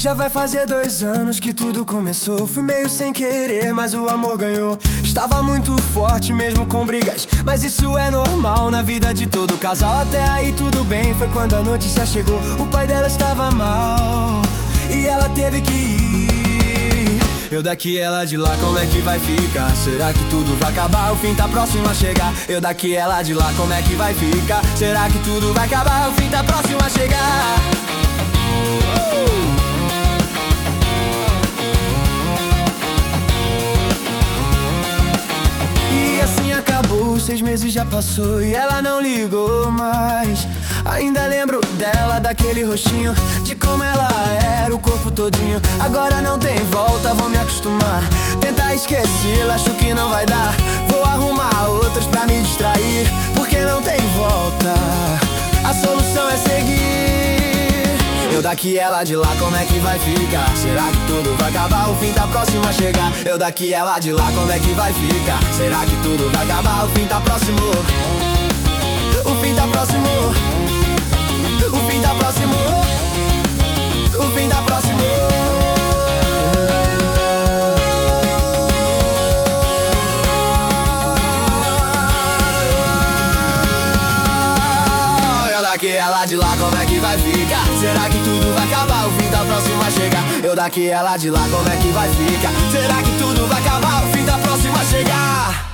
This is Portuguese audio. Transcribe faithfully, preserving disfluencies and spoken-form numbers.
Já vai fazer dois anos que tudo começou. Fui meio sem querer, mas o amor ganhou. Estava muito forte mesmo com brigas, mas isso é normal na vida de todo casal. Até aí tudo bem, foi quando a notícia chegou. O pai dela estava mal e ela teve que ir. Eu daqui, ela de lá, como é que vai ficar? Será que tudo vai acabar? O fim tá próximo a chegar. Eu daqui, ela de lá, como é que vai ficar? Será que tudo vai acabar? O fim tá próximo a chegar. Seis meses já passou e ela não ligou mais. Ainda lembro dela, daquele rostinho, de como ela era, o corpo todinho. Agora não tem volta, vou me acostumar. Tentar esquecê-la, acho que não vai dar. Vou arrumar outras pra me distrair, porque não tem volta. A solução é seguir. Eu daqui, ela de lá, como é que vai ficar? Será que tudo vai acabar? O fim tá próximo a chegar. Eu daqui, ela de lá, como é que vai ficar? Será que tudo vai acabar? O fim tá próximo. O fim tá próximo. O fim tá próximo. O fim tá próximo. Eu daqui, ela de lá, como é que vai ficar? Será que tudo vai acabar? O fim tá próximo a chegar. Eu daqui, ela de lá, como é que vai ficar? Será que tudo vai acabar? O fim tá próximo a chegar.